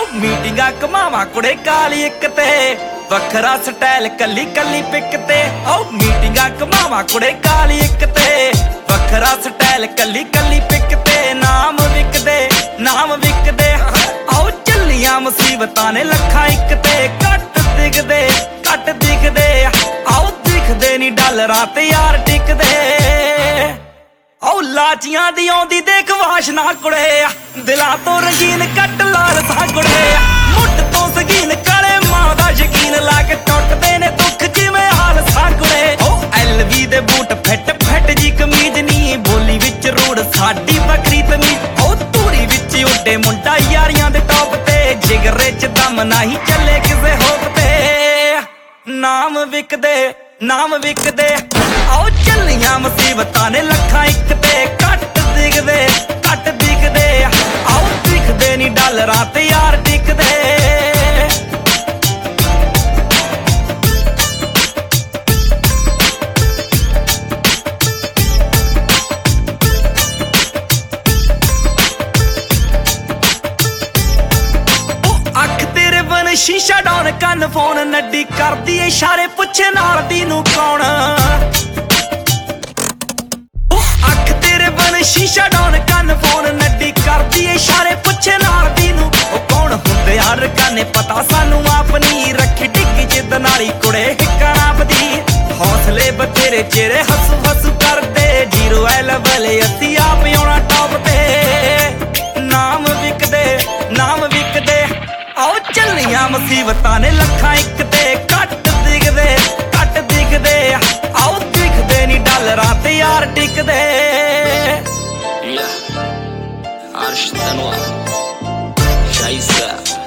ਮੀਟਿੰਗਾਂ ਕਮਾਵਾ ਕੁੜੇ ਕਾਲੀ ਇੱਕ ਤੇ ਵੱਖਰਾ ਸਟਾਈਲ ਕੱਲੀ ਕੱਲੀ ਪਿੱਕ ਤੇ ਮੀਟਿੰਗਾਂ ਕਮਾਵਾ ਕੁੜੇ ਕਾਲੀ ਇੱਕ ਤੇ ਵੱਖਰਾ ਸਟਾਈਲ ਕੱਲੀ ਕੱਲੀ ਪਿੱਕ ਤੇ ਨਾਮ ਵਿਕਦੇ ਆਓ ਚੱਲੀਆਂ ਮੁਸੀਬਤਾਂ ਨੇ ਲੱਖਾਂ ਇੱਕ ਤੇ ਘੱਟ ਦਿਖਦੇ ਆਓ ਦਿਖਦੇ ਨਹੀਂ ਡਾਲਰਾਂ ਤੇ ਯਾਰ ਟਿਕਦੇ ਲਾਚੀਆਂ ਦੀ ਆਉਂਦੀ ਦੇਖ ਵਾਸ਼ਨਾ ਕੁੜੇ ਦਿਲਾਂ ਤੋਂ ਰੰਗੀਨ ਕੱਟ ਲਾਲ ਸਾਂ ਕੁੜੇ ਮੁੱਢ ਤੋਂ ਸਗੀਨ ਕਾਲੇ ਮਾਂ ਦਾ ਯਕੀਨ ਲਾ ਕੇ ਟੁੱਟਦੇ ਨੇ ਦੁੱਖ ਜਿਵੇਂ ਹਾਲ ਸਾਂ ਕੁੜੇ ਐਲਵੀ ਦੇ ਬੂਟ ਫਿੱਟ ਜੀ ਕਮੀਜ਼ ਨੀ ਬੋਲੀ ਵਿੱਚ ਰੂੜ ਸਾਡੀ ਵੱਖਰੀ ਤਮੀਜ਼ ਧੂਰੀ ਵਿੱਚ ਉੱਡੇ ਮੁੰਡਾ ਯਾਰੀਆਂ ਦੇ ਟੌਪ ਤੇ ਜਿਗਰੇ ਚ ਦਮ ਨਹੀਂ ਚੱਲੇ ਕਿਸੇ ਹੋਪ ਤੇ ਨਾਮ ਵਿਕਦੇ ਆਓ ਚੱਲੀਆਂ ਮੁਸੀਬਤਾਂ ਨੇ ਲੱਖਾਂ ਇੱਕ ਤੇ ਘੱਟ ਦਿਖਦੇ ਆਓ ਦਿਖਦੇ ਨਹੀਂ ਡਾਲਰਾਂ ਤੇ ਯਾਰ ਟਿਕਦੇ ਸ਼ੀਸ਼ਾ ਡਾਉਨ ਕੰਨ ਫੋਨ ਨੱਡੀ ਕਰਦੀ ਇਸ਼ਾਰੇ ਪੁੱਛੇ ਨਾਲ ਦੀ ਨੂੰ ਕੌਣ ਅੱਖ ਤੇਰੇ ਬਨ ਸ਼ੀਸ਼ਾ ਡਾਉਨ ਕੰਨ ਫੋਨ ਨੱਡੀ ਕਰਦੀ ਇਸ਼ਾਰੇ ਪੁੱਛੇ ਨਾਲ ਦੀ ਨੂੰ ਕੌਣ ਹੁੰਦੇ ਹਰ ਕਾਨੇ ਪਤਾ ਸਾਨੂੰ ਆਪਣੀ ਰੱਖੀ ਡਿੱਗੀ ਜਿੱਦ ਨਾਲੀ ਕੁੜੇ ਹਿੱਕਣਾ ਬਦੀ ਹੌਸਲੇ ਬਥੇਰੇ ਚਿਹਰੇ ਹੱਸੂ ਕਰਦੇ ਜ਼ੀਰੋ ਲੈਵਲ ਅਸੀਂ ਆਪ ਆਉਣਾ ਟੌਪ ਤੇ ਨਾਮ ਵਿਕਦੇ ਆਓ ਚੱਲੀਆਂ ਮੁਸੀਬਤਾਂ ਨੇ ਲੱਖਾਂ ਇੱਕ ਤੇ ਘੱਟ ਦਿਖਦੇ ਆਓ ਦਿਖਦੇ ਨਹੀਂ ਡਾਲਰਾਂ ਤੇ ਯਾਰ ਟਿਕਦੇ Arsh Tanwa Shaisa